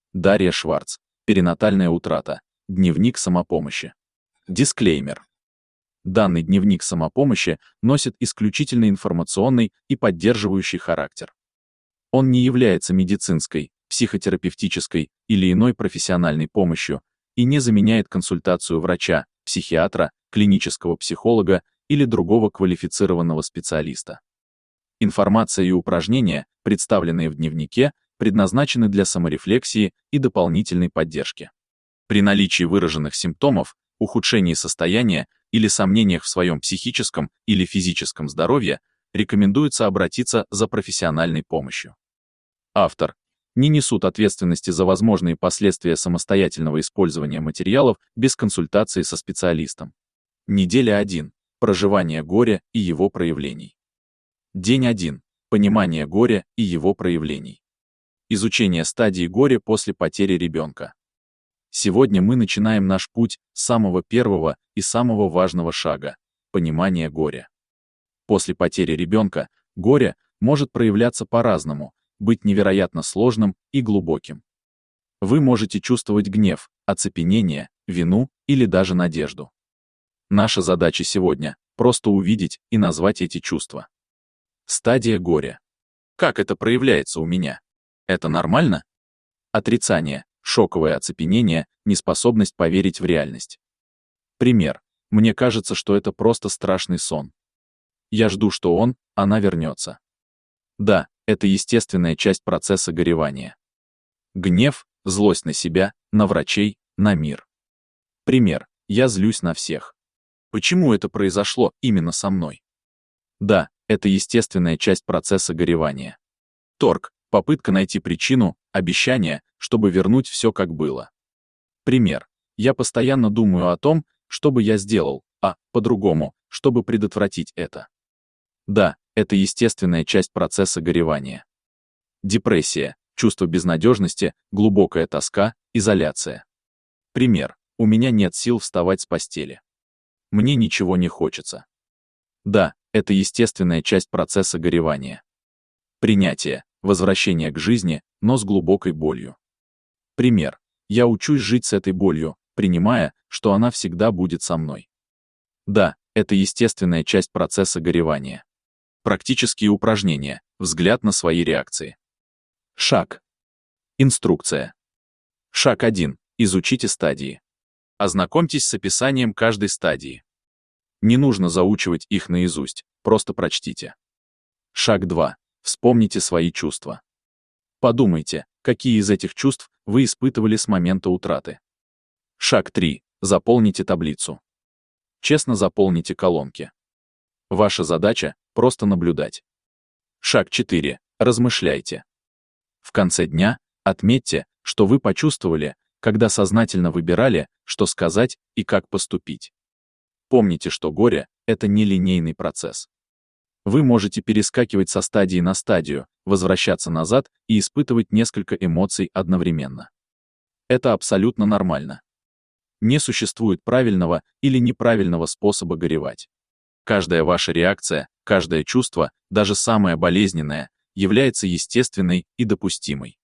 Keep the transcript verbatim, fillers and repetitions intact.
Дарья Шварц. Перинатальная утрата. Дневник самопомощи. Дисклеймер. Данный дневник самопомощи носит исключительно информационный и поддерживающий характер. Он не является медицинской, психотерапевтической или иной профессиональной помощью и не заменяет консультацию врача, психиатра, клинического психолога или другого квалифицированного специалиста. Информация и упражнения, представленные в дневнике, предназначены для саморефлексии и дополнительной поддержки. При наличии выраженных симптомов, ухудшении состояния или сомнениях в своем психическом или физическом здоровье, рекомендуется обратиться за профессиональной помощью. Автор не несут ответственности за возможные последствия самостоятельного использования материалов без консультации со специалистом. Неделя один. Проживание горя и его проявлений. День один. Понимание горя и его проявлений. Изучение стадии горя после потери ребенка. Сегодня мы начинаем наш путь с самого первого и самого важного шага – понимания горя. После потери ребенка горе может проявляться по-разному, быть невероятно сложным и глубоким. Вы можете чувствовать гнев, оцепенение, вину или даже надежду. Наша задача сегодня – просто увидеть и назвать эти чувства. Стадия горя. Как это проявляется у меня? Это нормально? Отрицание, шоковое оцепенение, неспособность поверить в реальность. Пример. Мне кажется, что это просто страшный сон. Я жду, что он, она вернется. Да, это естественная часть процесса горевания. Гнев, злость на себя, на врачей, на мир. Пример. Я злюсь на всех. Почему это произошло именно со мной? Да, это естественная часть процесса горевания. Торг. Попытка найти причину, обещание, чтобы вернуть все как было. Пример. Я постоянно думаю о том, что бы я сделал, а, по-другому, чтобы предотвратить это. Да, это естественная часть процесса горевания. Депрессия, чувство безнадежности, глубокая тоска, изоляция. Пример. У меня нет сил вставать с постели. Мне ничего не хочется. Да, это естественная часть процесса горевания. Принятие. Возвращение к жизни, но с глубокой болью. Пример. Я учусь жить с этой болью, принимая, что она всегда будет со мной. Да, это естественная часть процесса горевания. Практические упражнения. Взгляд на свои реакции. Шаг. Инструкция. Шаг один. Изучите стадии. Ознакомьтесь с описанием каждой стадии. Не нужно заучивать их наизусть, просто прочтите. Шаг два. Вспомните свои чувства. Подумайте, какие из этих чувств вы испытывали с момента утраты. Шаг три. Заполните таблицу. Честно заполните колонки. Ваша задача – просто наблюдать. Шаг четыре. Размышляйте. В конце дня отметьте, что вы почувствовали, когда сознательно выбирали, что сказать и как поступить. Помните, что горе – это нелинейный процесс. Вы можете перескакивать со стадии на стадию, возвращаться назад и испытывать несколько эмоций одновременно. Это абсолютно нормально. Не существует правильного или неправильного способа горевать. Каждая ваша реакция, каждое чувство, даже самое болезненное, является естественной и допустимой.